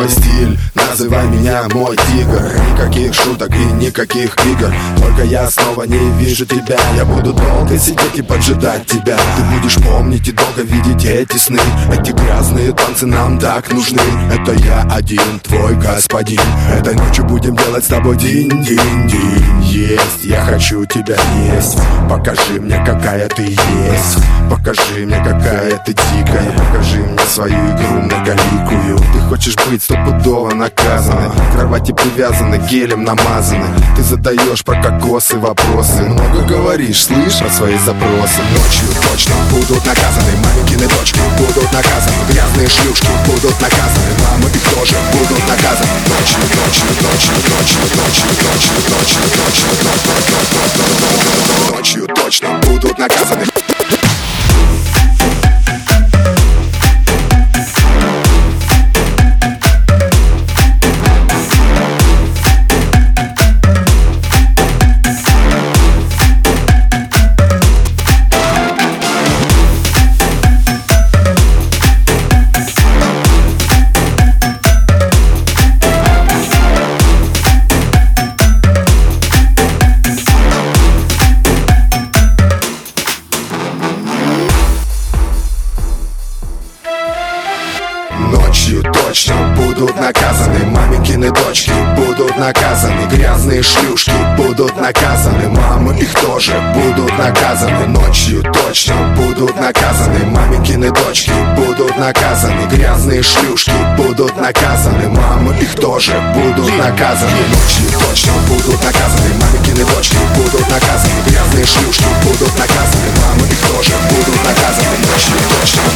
мой стиль, называй меня мой тигр. Никаких шуток и никаких игр, только я снова не вижу тебя. Я буду долго сидеть и поджидать тебя. Ты будешь помнить и долго видеть эти сны. Эти грязные танцы нам так нужны. Это я один, твой господин. Этой ночью будем делать с тобой динь-динь-динь. Есть, я хочу тебя есть. Покажи мне, какая ты есть. Покажи мне, какая ты дикая. Покажи мне свою игру многоликую. Ты хочешь быть стопудово наказанной. К кровати привязаны, гелем намазаны. Ты задаешь про кокосы вопросы. Много говоришь, слышь, про свои запросы. Ночью точно будут наказаны. Маменькины дочки будут наказаны. Грязные шлюшки будут наказаны. Мамы их тоже будут наказаны. Ночью, ночью, ночью, ночью, ночью, ночью, ночью, ночью, ночью точно будут наказаны. Ночью точно будут наказаны. Маменькины дочки будут наказаны. Грязные шлюшки будут наказаны. Мамы их тоже будут наказаны. Ночью точно будут наказаны. Маменькины дочки будут наказаны. Грязные шлюшки будут наказаны. Мамы их тоже будут наказаны. Ночью точно будут наказаны. Маменькины дочки будут наказаны. Грязные шлюшки будут наказаны. Мамы их тоже будут наказаны. Ночью точно